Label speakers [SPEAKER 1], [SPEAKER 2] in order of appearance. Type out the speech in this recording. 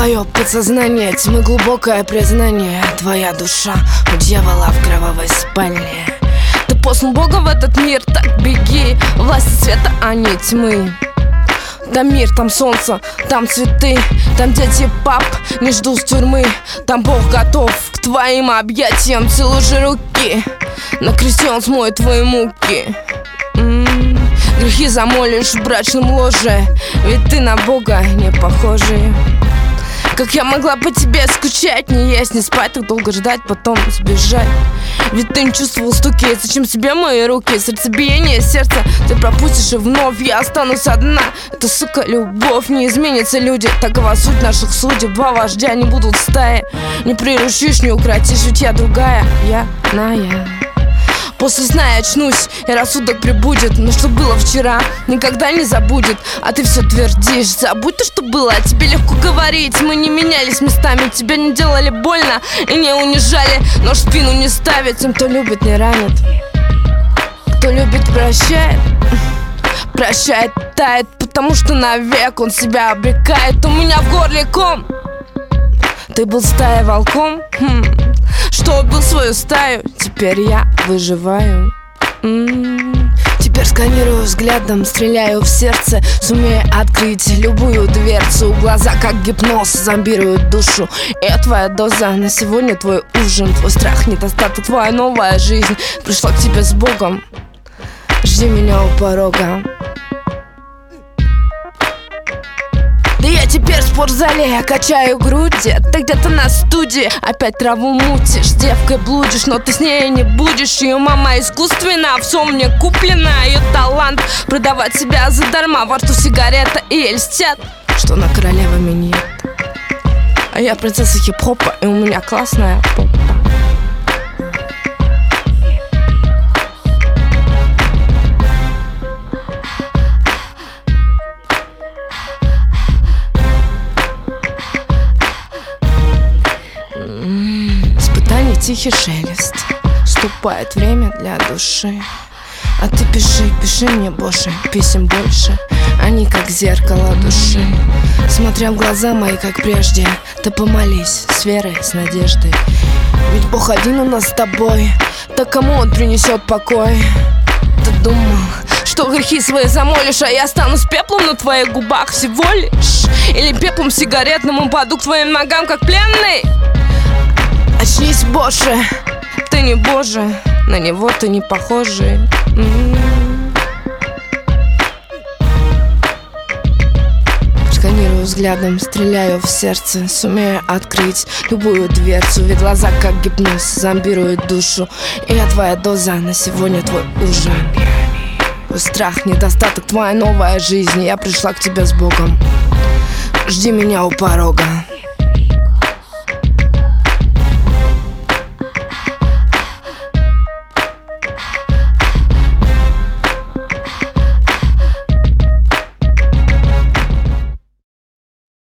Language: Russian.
[SPEAKER 1] Твое подсознание, тьмы глубокое признание. Твоя душа у дьявола в кровавой спальне. Ты послан Богом в этот мир, так беги. Власти света, а не тьмы. Там мир, там солнце, там цветы. Там дети пап не ждут с тюрьмы. Там Бог готов к твоим объятиям. Целуй же руки, на кресте Он смоет твои муки. Грехи замолишь в брачном ложе, ведь ты на Бога не похожий. Как я могла по тебе скучать, не есть, не спать, так долго ждать, потом сбежать. Ведь ты не чувствовал стуки, зачем себе мои руки? Сердцебиение сердца ты пропустишь, и вновь я останусь одна. Это, сука, любовь, не изменится, люди. Такова суть наших судеб, два вождя не будут в стае. Не приручишь, не укротишь, ведь я другая, я Ная. После сна я очнусь, и рассудок прибудет. Но что было вчера, никогда не забудет. А ты все твердишь, забудь то, что было. А тебе легко говорить, мы не менялись местами. Тебя не делали больно и не унижали, нож в спину не ставят тем, кто любит, не ранит. Кто любит, прощает. Прощает, тает, потому что навек он себя обрекает. У меня в горле ком. Ты был стаей волком, что убил свою стаю. Теперь я выживаю. Теперь сканирую взглядом, стреляю в сердце. Сумею открыть любую дверцу. Глаза как гипноз зомбируют душу. И твоя доза на сегодня твой ужин. Твой страх, недостаток, твоя новая жизнь пришла к тебе с Богом. Жди меня у порога. Да я теперь в спортзале, я качаю груди. Ты где-то на студии, опять траву мутишь. Девкой блудишь, но ты с ней не будешь. Ее мама искусственна, все мне куплено. Ее талант продавать себя задарма. Во рту сигарета и льстят, что она королевами нет. А я принцесса хип-хопа, и у меня классная попа. Тихий шелест, вступает время для души. А ты пиши, пиши мне больше, писем больше. Они как зеркало души. Смотря в глаза мои, как прежде. Ты помолись с верой, с надеждой. Ведь Бог один у нас с тобой. Так кому Он принесет покой? Ты думал, что грехи свои замолишь, а я останусь пеплом на твоих губах всего лишь? Или пеплом сигаретным упаду к твоим ногам, как пленный? Очнись, Боже, ты не Боже, на него ты не похожий. Сканирую взглядом, стреляю в сердце. Сумею открыть любую дверцу. Ведь глаза как гипноз зомбируют душу. И я твоя доза, на сегодня твой ужин. Твой страх, недостаток, твоя новая жизнь. Я пришла к тебе с Богом. Жди меня у порога.